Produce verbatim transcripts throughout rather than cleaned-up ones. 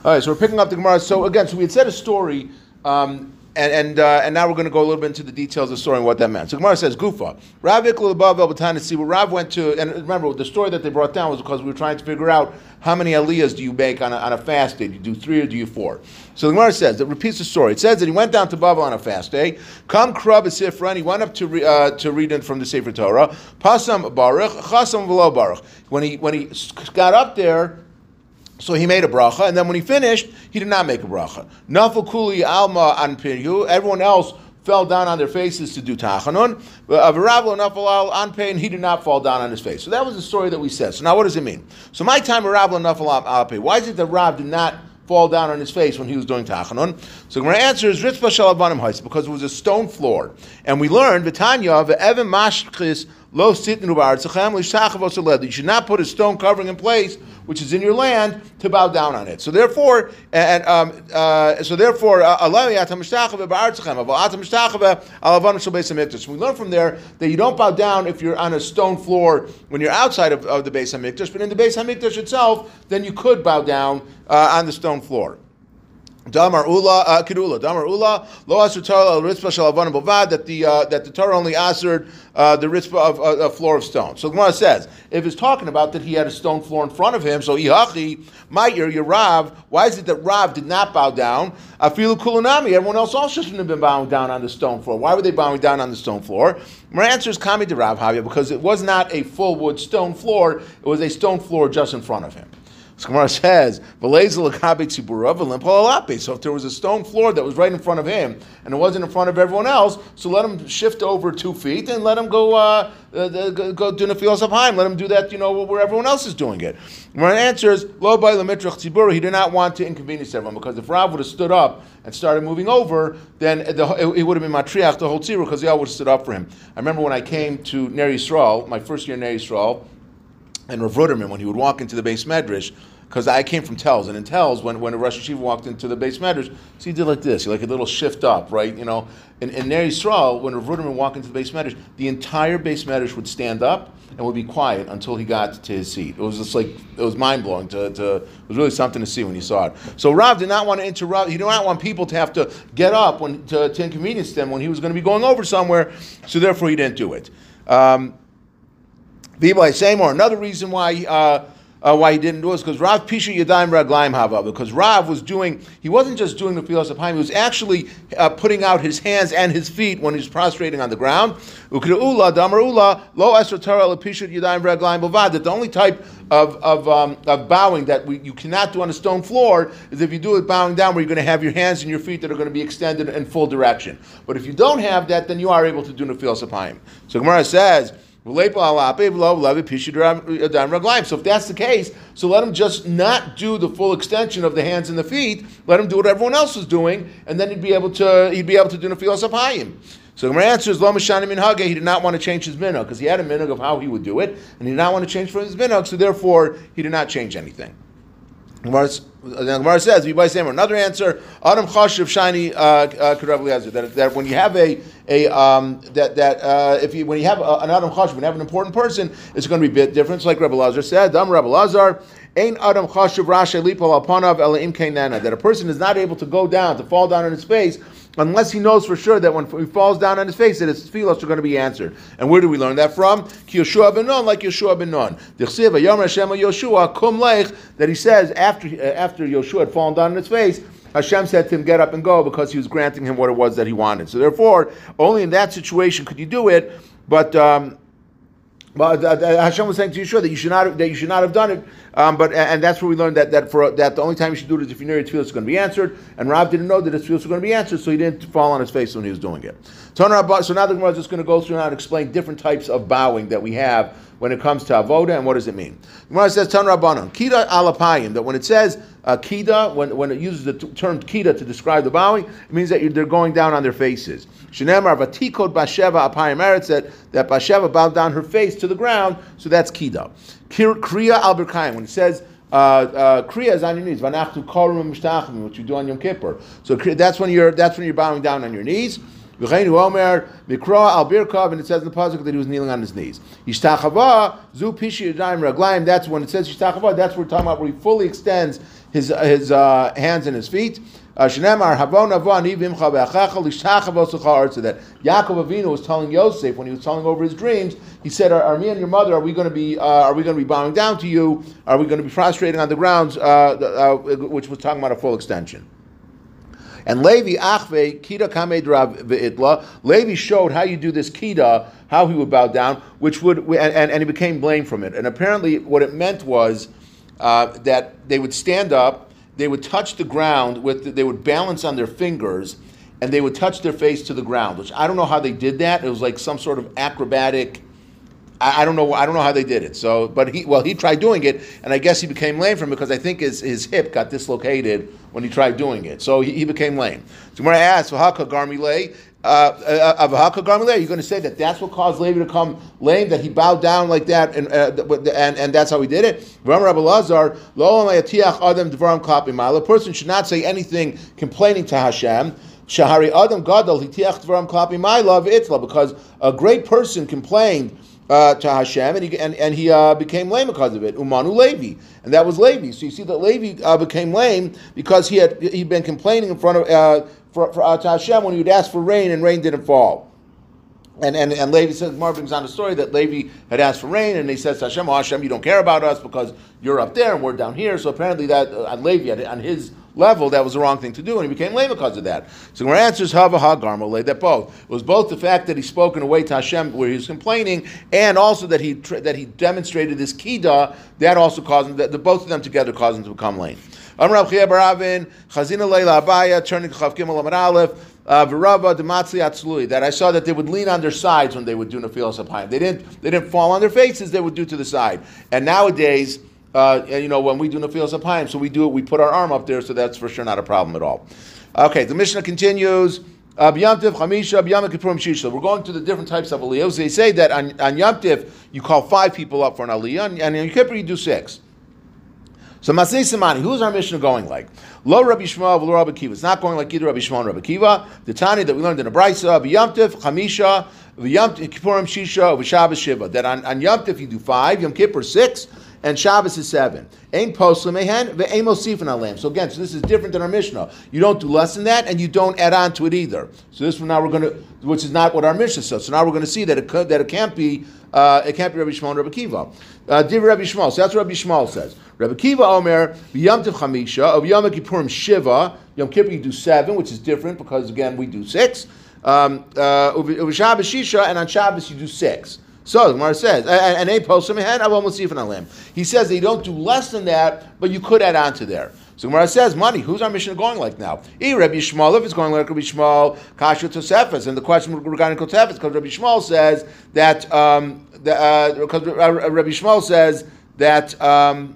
All right, so we're picking up the Gemara. So again, so we had said a story, um, and and uh, and now we're going to go a little bit into the details of the story and what that meant. So Gemara says, Gufa, Rav Ikla above Elbatan to see what Rav went to, and remember the story that they brought down was because we were trying to figure out how many aliyahs do you make on a, on a fast day? Do you do three or do you four? So the Gemara says, it repeats the story. It says that he went down to Bavel on a fast day. Kam Krab Sifra, and he went up to re, uh, to read it from the Sefer Torah. Pasam Baruch, Chasam V'lo Baruch. When he when he got up there, so he made a bracha, and then when he finished, he did not make a bracha. Nafal Kuli Alma an Piryu. Everyone else fell down on their faces to do tachanun. Avaravlo Nafal al an Pei, and he did not fall down on his face. So that was the story that we said. So now what does it mean? So my time Avaravlo Nafal al Pei. Why is it that Rav did not fall down on his face when he was doing tachanun? So my answer is Ritzvah Shalavanim Hais, because it was a stone floor, and we learned V'tanya ve'evim mashchis lo sitnu ba'artzachem l'shachavos oled. You should not put a stone covering in place which is in your land, to bow down on it. So therefore, and um, uh, so therefore, we learn from there that you don't bow down if you're on a stone floor when you're outside of, of the Beis Hamikdash, but in the Beis Hamikdash itself, then you could bow down uh, on the stone floor. Damar Ula, uh, Kirula, Damar Ula, Lo Asur Torah al Ritzvah Shel Avanim Bovad, that the uh, that the Torah only answered uh, the Ritzvah of uh, a floor of stone. So the Gemara says, if it's talking about that he had a stone floor in front of him, so Ihachi, Ma'ir, your Rav, why is it that Rav did not bow down? Afilu Kulunami, everyone else also shouldn't have been bowing down on the stone floor. Why were they bowing down on the stone floor? My answer is Kami de Rav Havya, because it was not a full wood stone floor, it was a stone floor just in front of him. So Gemara says, so if there was a stone floor that was right in front of him and it wasn't in front of everyone else, so let him shift over two feet and let him go uh, uh, go, go do Nefilas Apayim. Let him do that, you know, where everyone else is doing it. My answer is, Lo by Lamitrach Tzibur, he did not want to inconvenience everyone, because if Rav would have stood up and started moving over, then the, it, it would have been Matriach, the whole Tzibur, because they all would have stood up for him. I remember when I came to Ner Yisrael, my first year in Ner Yisrael, and Rav Ruderman, when he would walk into the Beis Medrash, because I came from Telz, and in Telz, when, when a Rosh Hashiva walked into the Beis Medrash, so he did like this, he like a little shift up, right? You know, in, in Ner Yisrael, when Rav Ruderman walked into the Beis Medrash, the entire Beis Medrash would stand up and would be quiet until he got to his seat. It was just like, it was mind blowing. To, to it was really something to see when you saw it. So Rav did not want to interrupt. He did not want people to have to get up when to, to inconvenience them when he was going to be going over somewhere. So therefore, he didn't do it. Um, Another reason why. Uh, Uh, why he didn't do it is because Rav Pisha Yadayim Raglaim Hava, because Rav was doing, he wasn't just doing the Nefilas Apayim, he was actually uh, putting out his hands and his feet when he was prostrating on the ground. Ukreula, Damar Ula, Lo Esra Torah Le Pisha Yadayim Raglaim Bovad, that the only type of of, um, of bowing that we, you cannot do on a stone floor is if you do it bowing down, where you're going to have your hands and your feet that are going to be extended in full direction. But if you don't have that, then you are able to do Nefilas Apayim. So Gemara says, so if that's the case, so let him just not do the full extension of the hands and the feet. Let him do what everyone else is doing, and then he'd be able to he'd be able to do Nefilas Apayim. So my answer is Lo Mishani Minhage. He did not want to change his minhag, because he had a minhag of how he would do it, and he did not want to change from his minhag. So therefore, he did not change anything. The Gemara says, another answer, Adam Chashiv Shiny Karav Eliezer, that that when you have a a um, that that uh, if you when you have a, an Adam Chashiv, when you have an important person, it's going to be a bit different. It's like Rebbe Lazar said, Dam Rebbe Lazar, Ein Adam Chashiv Rasha Lipol Alpanav Ela Im Kainana, that a person is not able to go down, to fall down on his face, unless he knows for sure that when he falls down on his face, that his tefillos are going to be answered. And where do we learn that from? Ki Yeshua ben Nun, like Yeshua ben Nun. D'chsiv Yom Hashem Yoshua Kum Lech, that he says after uh, after Yoshua had fallen down on his face, Hashem said to him, get up and go, because he was granting him what it was that he wanted. So therefore, only in that situation could you do it, but um, But uh, Hashem was saying to Yeshua that you should not that you should not have done it. Um, but and that's where we learned that that for that the only time you should do it is if you know your tefillah is going to be answered. And Rav didn't know that his tefillah was going to be answered, so he didn't fall on his face when he was doing it. So now the Gemara is just going to go through now and explain different types of bowing that we have when it comes to avoda, and what does it mean? The Gemara says Tan Rabbanon Kida alapayim, that when it says uh, Kida, when when it uses the t- term Kida to describe the bowing, it means that you, they're going down on their faces. Shenemar vatikod basheva apayim eretz, that that basheva bowed down her face to the ground, so that's Kida. Kriya al berkayim, when it says uh, uh, Kriya is on your knees, vanachtu korum mishtachim, which you do on Yom Kippur. So that's when you're that's when you're bowing down on your knees. V'cheinu omer mikra al birkav, and it says in the pasuk that he was kneeling on his knees. Yishtachava zu pishi yadayim raglayim. That's when it says yishtachava. That's what we're talking about, where he fully extends his his uh, hands and his feet. Uh, Shnemar Havon Avon Ivimcha Be'achacha Lishtachavos L'cha Artza. That Yaakov Avinu was telling Yosef when he was telling over his dreams. He said, "Are, are me and your mother? Are we going to be? Uh, are we going to be bowing down to you? Are we going to be prostrating on the grounds?" Uh, uh, which was talking about a full extension. And Levi Achve Kita Kamed Rav Ve'itla. Levi showed how you do this Kita, how he would bow down, which would and, and, and he became blamed from it. And apparently, what it meant was uh, that they would stand up. They would touch the ground with, the, they would balance on their fingers, and they would touch their face to the ground. Which I don't know how they did that. It was like some sort of acrobatic. I, I don't know. I don't know how they did it. So, but he well, he tried doing it, and I guess he became lame from it because I think his, his hip got dislocated when he tried doing it. So he, he became lame. So when I asked, "V'haka garmilei," uh, "V'haka garmilei," you're going to say that that's what caused Levi to come lame, that he bowed down like that, and uh, and, and that's how he did it. A person should not say anything complaining to Hashem. Shahari Adam Gadol hitiach dvaram klapi ma'alav itla, because a great person complained uh, to Hashem, and he and, and he uh, became lame because of it. Umanu Levi, and that was Levi. So you see that Levi uh, became lame because he had he'd been complaining in front of uh, for, for, uh, to Hashem when he would ask for rain, and rain didn't fall. And and and Levi says, Mar brings on the story that Levi had asked for rain, and he says to Hashem, "Oh Hashem, you don't care about us because you're up there and we're down here." So apparently that uh, on Levi, on his level, that was the wrong thing to do, and he became lame because of that. So our answer is Hava Ha Garmale, that both. It was both the fact that he spoke in a way to Hashem where he was complaining, and also that he that he demonstrated this Kida, that also caused him, that the both of them together caused him to become lame. Amar Chia Baravin, Chazina Leila Abaya, turning to Chav Gimel Amar Aleph, V'Rava D'Matzli Atzlui, that I saw that they would lean on their sides when they would do Nefilas Apayim. They didn't they didn't fall on their faces, they would do to the side. And nowadays, Uh, you know, when we do Nefilas Apayim, so we do it, we put our arm up there, so that's for sure not a problem at all. Okay, the Mishnah continues. B'Yom Tov Chamisha, B'Yom Kippurim Shisha. We're going to the different types of aliyahs. They say that on, on Yom Tov, you call five people up for an aliyah, and, and on Yom Kippur you do six. So Masnei Simani, who's our Mishnah going like? Lo Rabbi Shmuel, Lo Rabbi Kiva. It's not going like either Rabbi Shmuel and Rabbi Kiva. The Tani that we learned in the Brisa, B'Yom Tov Chamisha, B'Yom Kippurim Shisha, V'Shabbos Shiva. That on, on Yom Tov you do five, Yom Kippur six, and Shabbos is seven. Ein poslim ehen ve'ein mosifin aleihem. So again, so this is different than our Mishnah. You don't do less than that, and you don't add on to it either. So this one now we're going to, which is not what our Mishnah says. So now we're going to see that it could, that it can't be, uh, it can't be Rabbi Shmuel and Rabbi Kiva. Uh, Div Rabbi Shmuel. So that's what Rabbi Shmuel says. Rabbi Kiva Omer v'yom tov chamisha of Yom Kippurim shiva. Yom Kippur you do seven, which is different because again we do six. Um, uh, Shabbos shisha, and on Shabbos you do six. So the Gemara says, and a posum ahead, I won't see if an He says that you don't do less than that, but you could add on to there. So Gemara says, money, who's our Mishnah going like now? E Rabbi Shmuel, if it's going like Rabbi Shmuel, Kasha Tosefes, and the question regarding Tosefes, because Rabbi Shmuel says that, um, the, uh, because Rabbi Shmuel says that, um,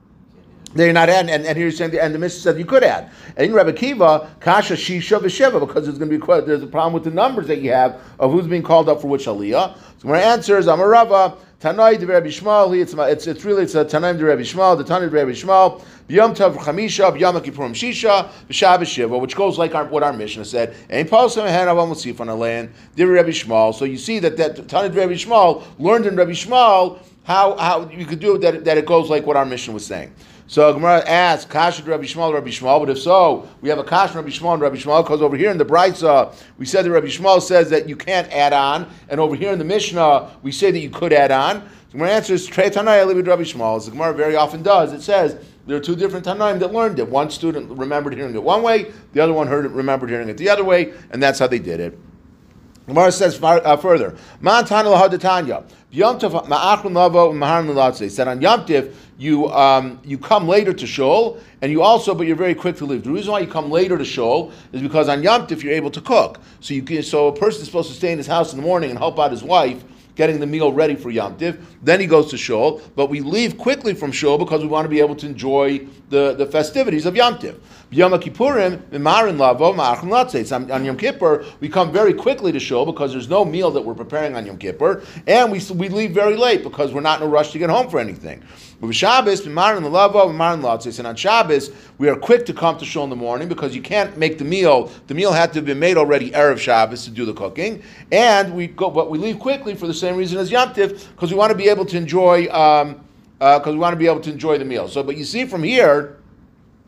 they're not adding, and, and here you're saying, the, and the Mishnah said you could add. And in Rabbi Kiva, Kasha Shisha V'Sheva, because there's going to be quite, there's a problem with the numbers that you have of who's being called up for which aliyah. So my answer is Amarava Tanai de Rabbi Shmuel. It's it's it's really it's a Tanaim de Rabbi Shmuel. The Tanai de Rabbi Shmuel. B'Yom Tov Chamisha, B'Yom Kippurim Shisha, B'Shabbos Shiva, which goes like our, what our Mishnah said. Ein Pasam Hen Avam Musif on a land. De Rabbi Shmuel. So you see that that Tanai de Rabbi Shmuel learned in Rabbi Shmuel how how you could do it that that it goes like what our Mishnah was saying. So Gemara asks, Kasha Rabbi Shmuel, Rabbi Shmuel, but if so, we have a Kasha Rabbi Shmuel and Rabbi Shmuel, because over here in the Brisa, we said that Rabbi Shmuel says that you can't add on, and over here in the Mishnah, we say that you could add on. So Gemara answers, Trei Tanai Eli Rabbi Shmuel, as the Gemara very often does. It says, there are two different Tanaim that learned it. One student remembered hearing it one way, the other one heard it, remembered hearing it the other way, and that's how they did it. Gemara says uh, further, Man Tana Lahadatanya, Yom Tov Ma'achron Lavo Maharan Milatze. Said on Yom Tov, you um, you come later to shul, and you also, but you're very quick to leave. The reason why you come later to shul is because on Yom Tov you're able to cook. So you can, so a person is supposed to stay in his house in the morning and help out his wife getting the meal ready for Yom Tov. Then he goes to shul, but we leave quickly from shul because we want to be able to enjoy the, the festivities of Yom Tov. Yom Kippurim, Mimarin Lavo, Ma'achron Latzes. On Yom Kippur, we come very quickly to shul because there's no meal that we're preparing on Yom Kippur, and we we leave very late because we're not in a rush to get home for anything. With Shabbos, Mimarin Lavo, Mimarin Latzes, and on Shabbos, we are quick to come to shul in the morning because you can't make the meal. The meal had to have been made already erev Shabbos to do the cooking, and we go, but we leave quickly for the same reason as Yom Tov because we want to be able to enjoy, because um, uh, we want to be able to enjoy the meal. So, but you see from here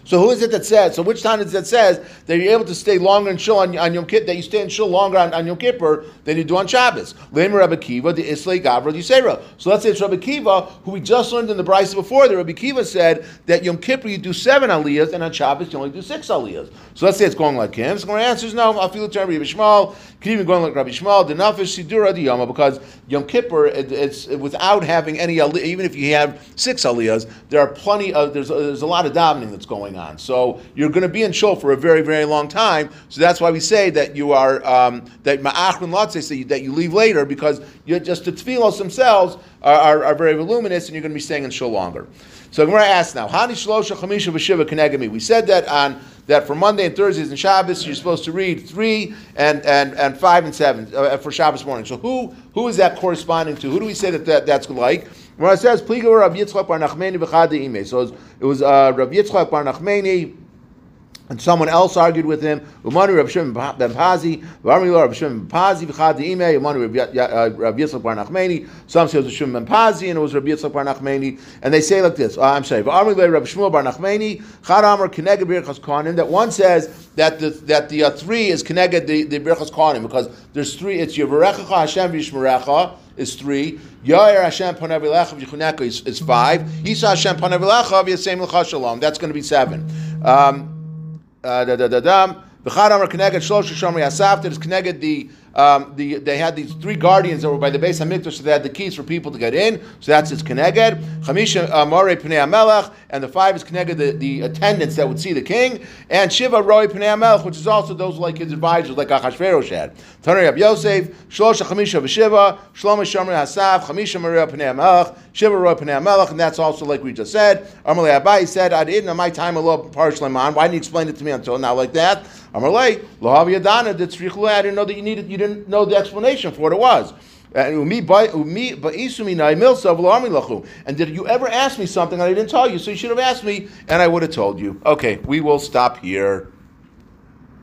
So who is it that says? So which time is it that says that you're able to stay longer in shul on, on Yom Kippur? That you stay in shul longer on, on Yom Kippur than you do on Shabbos? Lemer Rabbi Kiva, the Islay Gavra, the Yisera. So let's say it's Rabbi Kiva, who we just learned in the Brisa before. That Rabbi Kiva said that Yom Kippur you do seven aliyahs, and on Shabbos you only do six aliyahs. So let's say it's going like him. So the answer is no. I feel it to Rabbi Shmuel. Could even going like Rabbi Shmuel. The nafish sidura the yoma, because Yom Kippur it, it's it, without having any aliyah, even if you have six aliyahs, there are plenty of there's there's a lot of davening that's going on. So you're going to be in shul for a very, very long time. So that's why we say that you are um, that ma'achrin lotzei, so that you leave later, because you're just the tefillos themselves are, are, are very voluminous, and you're going to be staying in shul longer. So Gemara asks now, Hani shlosha chamisha v'shiva kenegami. We said that on that for Monday and Thursdays and Shabbos you're supposed to read three and and, and five and seven uh, for Shabbos morning. So who who is that corresponding to? Who do we say that, that that's like? When it says Pliga Rav Yitzchak bar Nachmani v'chad ime. So it was uh, Rav Yitzchak bar Nachmani, and someone else argued with him. Umanu Rav Shimon ben Pazi, V'amri Rav Shimon ben Pazi v'chad ime. Umanu Rav Yitzchak bar Nachmani. Some say it was Shimon ben Pazi and it was Rav Yitzchak bar Nachmani. And they say like this. Uh, I'm sorry. V'amri Rav Shmuel bar Nachmani. Chad Amar Keneged Birchas Kohanim. That one says that the that the uh, three is Keneged the the Birchas Kohanim, because there's three. It's Yevarecha Hashem v'Yishmerecha is three. Yair Hashem Panav Elecha v'Yichuneka is, is five. Isa Hashem Panav Elecha v'Yasem L'cha Shalom. That's going to be seven. Um, uh, da da da da. V'chad Amar Keneged Shlosh Shomri Asaf. That is Keneged the um, the they had these three guardians that were by the Beis Hamikdash, so they had the keys for people to get in. So that's his Keneged. Chamisha Morei Pnei HaMelech, and the five is Keneged the, the attendants that would see the king. And Shiva Roi Pnei HaMelech, which is also those like his advisors, like Achashverosh had. Tanei Rav Yosef Shlosh Chamisha V'Shiva Shlomo Shomri Asaf Chamisha Morei Pnei HaMelech Shiva Roi Pnei HaMelech, and that's also like we just said. Amalei Abai said, I didn't in my time a little partial man. Why didn't you explain it to me until now like that? Amalei Lohav Yadana did Tzrichlu. I didn't know that you needed you didn't know the explanation for what it was. And did you ever ask me something and I didn't tell you? So you should have asked me and I would have told you. Okay, we will stop here.